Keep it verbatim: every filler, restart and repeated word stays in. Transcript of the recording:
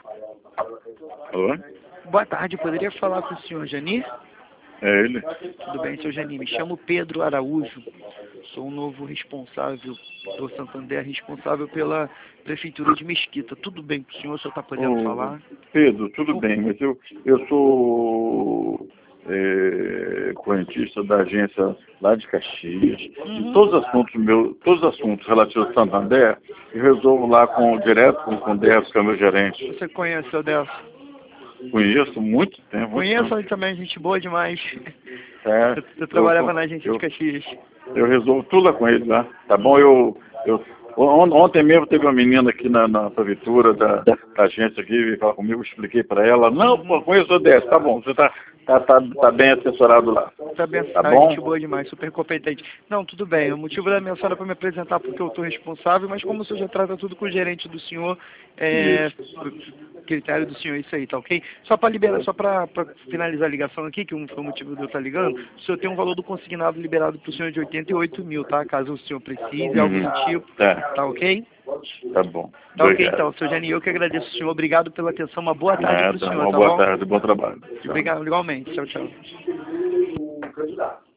Alô? Boa tarde, poderia falar com o senhor Jani? É ele? Tudo bem, senhor Jani? Me chamo Pedro Araújo, sou o novo responsável do Santander, responsável pela Prefeitura de Mesquita. Tudo bem com o senhor? O senhor está podendo Ô, falar? Pedro, tudo bem, mas eu, eu sou é, correntista da agência lá de Caxias. Uhum. E todos os assuntos meus, todos os assuntos relativos ao Santander, eu resolvo lá com, direto com, com o Décio, que é o meu gerente. Você conhece o Décio? Conheço muito tempo. Muito Conheço tempo. ele também, gente boa demais. É, Eu, eu eu, trabalhava na agência eu, de Caxias. eu resolvo tudo lá com ele lá, tá bom? Eu, eu, on- ontem mesmo teve uma menina aqui na, na prefeitura da, da agência aqui, veio falar comigo, eu expliquei para ela, não, pô, conheço o Décio, tá bom, você tá, tá, tá, tá bem assessorado lá, Tá bem, tá tá, bom? gente boa demais, super competente. Não, tudo bem, o motivo da minha sala é para me apresentar porque eu estou responsável, mas como o senhor já trata tudo com o gerente do senhor, é, critério do senhor, isso aí, tá ok? Só para liberar, só para finalizar a ligação aqui, que um foi o motivo de eu estar ligando, o senhor tem um valor do consignado liberado para o senhor de oitenta e oito mil, tá? Caso o senhor precise, algo do Uhum. tipo, Tá, tá ok? tá bom, Tá ok, obrigado. então, senhor Jani, eu que agradeço o senhor, obrigado pela atenção, uma boa tarde para o Nada, senhor, uma tá boa bom? tarde, bom trabalho. Tchau. Obrigado, igualmente, tchau, tchau.